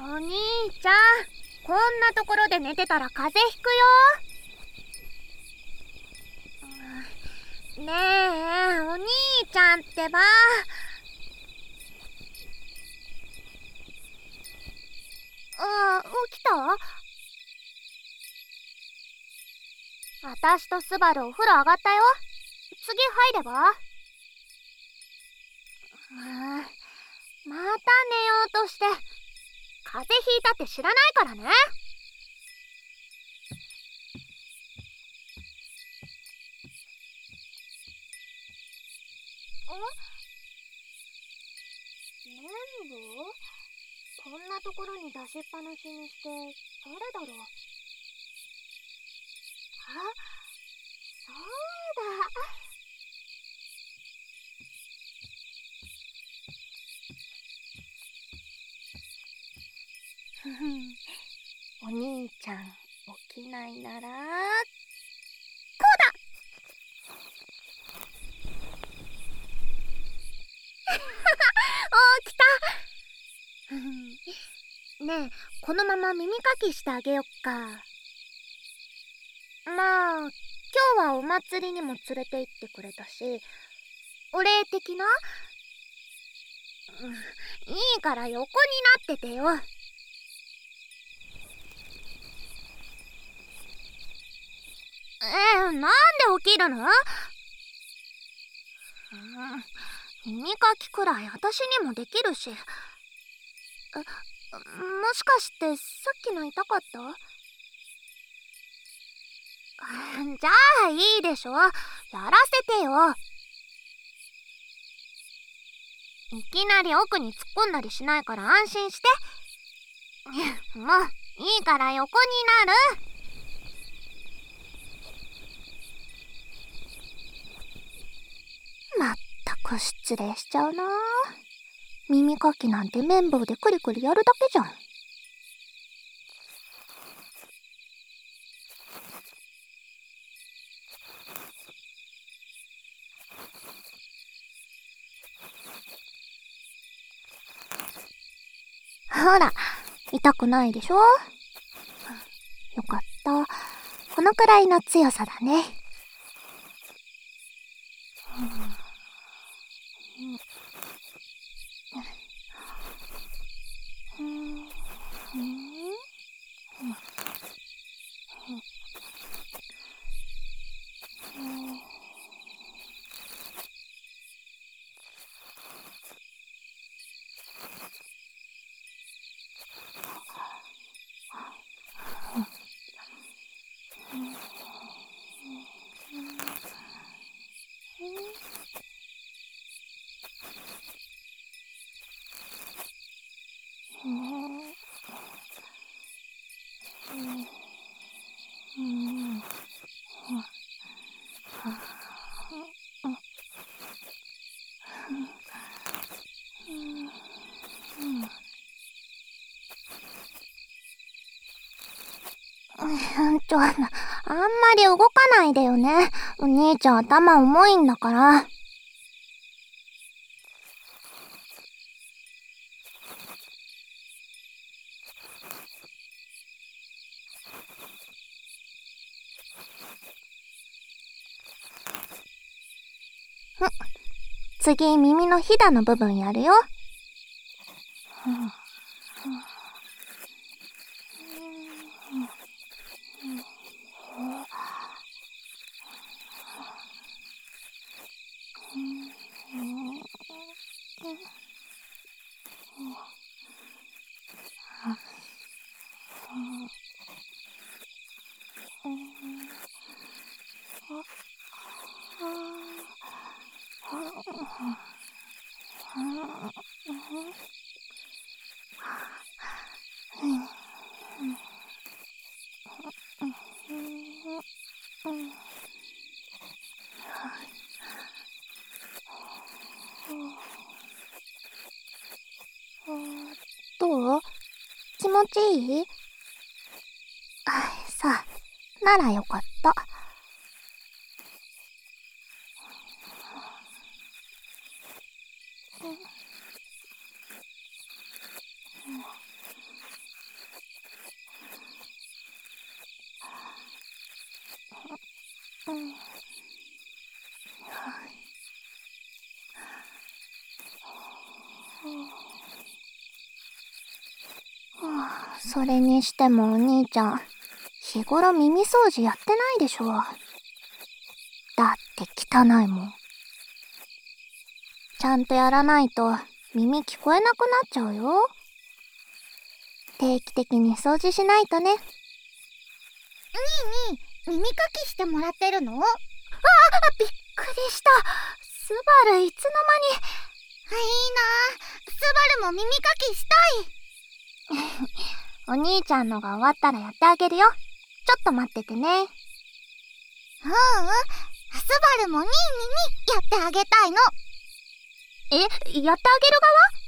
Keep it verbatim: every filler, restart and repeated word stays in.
お兄ちゃん、こんなところで寝てたら風邪ひくよ。ねえ、お兄ちゃんってば。あ、起きた？あたしとスバルお風呂上がったよ。次入れば？うーん、また寝ようとして。風邪ひいたって知らないからね。綿棒？こんなところに出しっぱなしにして誰だろう。あ、そうだ。ふふん、お兄ちゃん起きないならこうだ。起きた。ふふん、ねえ、このまま耳かきしてあげよっか。まあ、今日はお祭りにも連れて行ってくれたし、お礼的な？うん、いいから横になっててよ。えー、なんで起きるの？うん、耳かきくらい私にもできるし。あ、もしかしてさっきの痛かった？じゃあいいでしょ。やらせてよ。いきなり奥に突っ込んだりしないから安心して。もういいから横になる。まったく失礼しちゃうな。耳かきなんて綿棒でクリクリやるだけじゃん。ほら、痛くないでしょ？よかった。このくらいの強さだね。ちょ、あんまり動かないでよね。お兄ちゃん頭重いんだから。次、耳のひだの部分やるよ。どう？気持ちいい？あ、さあ、ならよかった。 それにしてもお兄ちゃん、日頃耳掃除やってないでしょ。だって汚いもん。ちゃんとやらないと耳聞こえなくなっちゃうよ。定期的に掃除しないとね。にいに耳かきしてもらってるの？ああ、びっくりした。スバルいつの間に。いいなぁ、スバルも耳かきしたい。お兄ちゃんのが終わったらやってあげるよ。ちょっと待っててね。うんうん、スバルもニーニにやってあげたいの。え、やってあげる側？